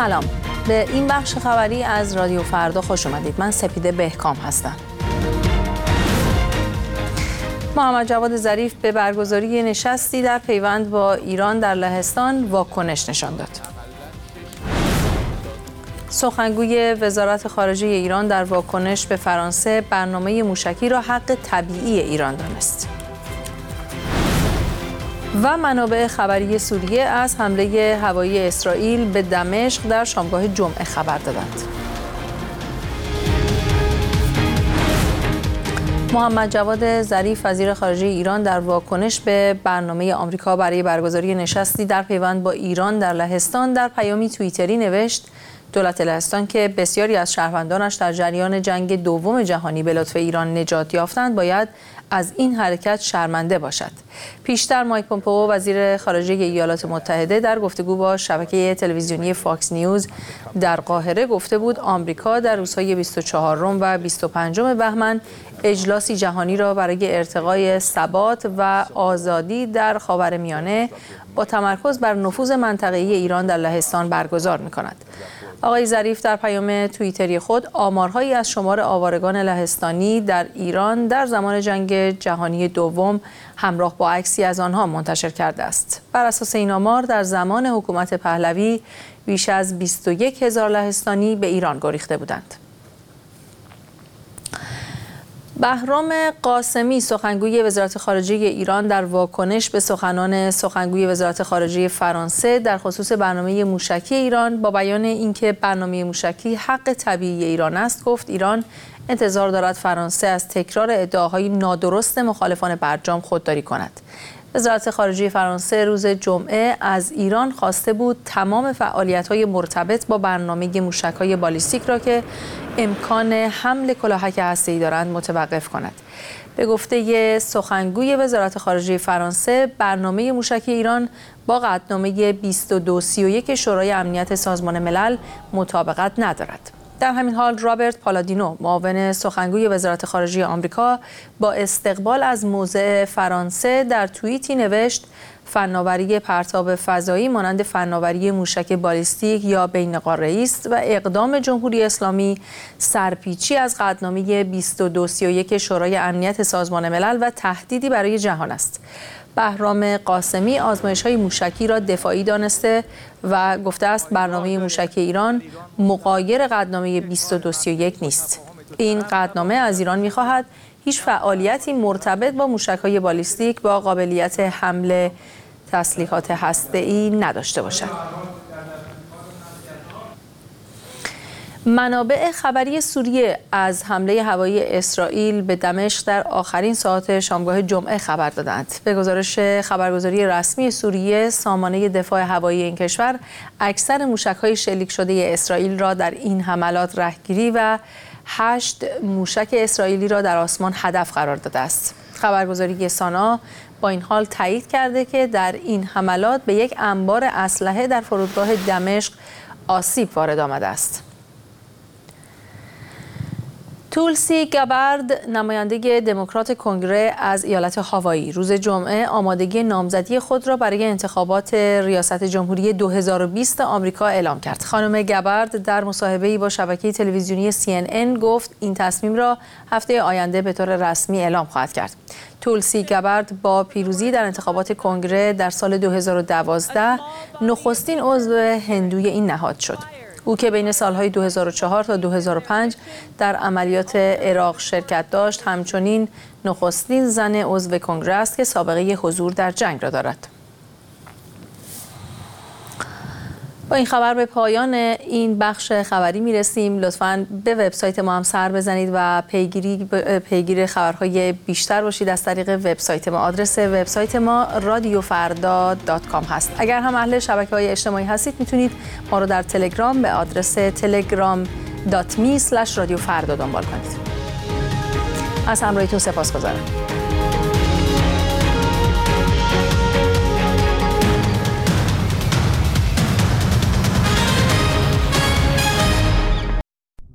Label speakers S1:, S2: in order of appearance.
S1: سلام، به این بخش خبری از رادیو فردا خوش اومدید. من سپیده بهکام هستم. محمد جواد ظریف به برگزاری نشستی در پیوند با ایران در لهستان واکنش نشان داد. سخنگوی وزارت خارجه ایران در واکنش به فرانسه برنامه موشکی را حق طبیعی ایران دانست. و منابع خبری سوریه از حمله هوایی اسرائیل به دمشق در شامگاه جمعه خبر دادند. محمد جواد ظریف وزیر خارجه ایران در واکنش به برنامه آمریکا برای برگزاری نشستی در پیوند با ایران در لهستان در پیامی توییتری نوشت: دولت لهستان که بسیاری از شهروندانش در جریان جنگ دوم جهانی به لطف ایران نجات یافتند باید از این حرکت شرمنده باشد. پیشتر مایک پومپئو وزیر خارجه ایالات متحده در گفتگو با شبکه تلویزیونی فاکس نیوز در قاهره گفته بود آمریکا در روزهای 24 و 25 بهمن اجلاسی جهانی را برای ارتقای ثبات و آزادی در خاورمیانه با تمرکز بر نفوذ منطقه‌ای ایران در لهستان برگزار می‌کند. آقای ظریف در پیام توییتری خود آمارهایی از شمار آوارگان لهستانی در ایران در زمان جنگ جهانی دوم همراه با عکسی از آنها منتشر کرده است. بر اساس این آمار در زمان حکومت پهلوی بیش از 21,000 لهستانی به ایران گریخته بودند. بهرام قاسمی سخنگوی وزارت خارجه ایران در واکنش به سخنان سخنگوی وزارت خارجه فرانسه در خصوص برنامه موشکی ایران با بیان اینکه برنامه موشکی حق طبیعی ایران است گفت ایران انتظار دارد فرانسه از تکرار ادعاهای نادرست مخالفان برجام خودداری کند. وزارت خارجه فرانسه روز جمعه از ایران خواسته بود تمام فعالیت‌های مرتبط با برنامه موشک‌های بالیستیک را که امکان حمل کلاهک هسته‌ای دارند متوقف کند. به گفته سخنگوی وزارت خارجه فرانسه برنامه موشکی ایران با قطعنامه 2231 شورای امنیت سازمان ملل مطابقت ندارد. در همین حال رابرت پالادینو معاون سخنگوی وزارت خارجه آمریکا با استقبال از موضع فرانسه در توییتی نوشت فناوری پرتاب فضایی مانند فناوری موشک بالیستیک یا بین قاره‌ای است و اقدام جمهوری اسلامی سرپیچی از قطعنامه 2231 شورای امنیت سازمان ملل و تهدیدی برای جهان است. بهرام قاسمی آزمایش‌های موشکی را دفاعی دانسته و گفته است برنامه موشکی ایران مغایر قطعنامه 2231 نیست. این قطعنامه از ایران می‌خواهد هیچ فعالیتی مرتبط با موشک‌های بالیستیک با قابلیت حمل تسلیحات هسته‌ای نداشته باشد. منابع خبری سوریه از حمله هوایی اسرائیل به دمشق در آخرین ساعات شامگاه جمعه خبر دادند. به گزارش خبرگزاری رسمی سوریه، سامانه دفاع هوایی این کشور اکثر موشک‌های شلیک شده اسرائیل را در این حملات رهگیری و 8 موشک اسرائیلی را در آسمان هدف قرار داده است. خبرگزاری سانا با این حال تایید کرده که در این حملات به یک انبار اسلحه در فرودگاه دمشق آسیب وارد آمده است. تولسی گابارد نماینده دموکرات کنگره از ایالت هاوایی روز جمعه آمادگی نامزدی خود را برای انتخابات ریاست جمهوری 2020 آمریکا اعلام کرد. خانم گابارد در مصاحبه‌ای با شبکه تلویزیونی CNN گفت این تصمیم را هفته آینده به طور رسمی اعلام خواهد کرد. تولسی گابارد با پیروزی در انتخابات کنگره در سال 2012 نخستین عضو هندوی این نهاد شد. او که بین سالهای 2004 تا 2005 در عملیات عراق شرکت داشت، همچنین نخستین زن عضو کنگره است که سابقه حضور در جنگ را دارد. با این خبر به پایان این بخش خبری میرسیم. لطفاً به وبسایت ما هم سر بزنید و پیگیر خبرهای بیشتر باشید از طریق وبسایت ما. آدرس وبسایت ما radiofarda.com هست. اگر هم اهل شبکه‌های اجتماعی هستید میتونید ما رو در تلگرام به آدرس telegram.me/radiofarda دنبال کنید. از همراهیتون سپاسگزارم.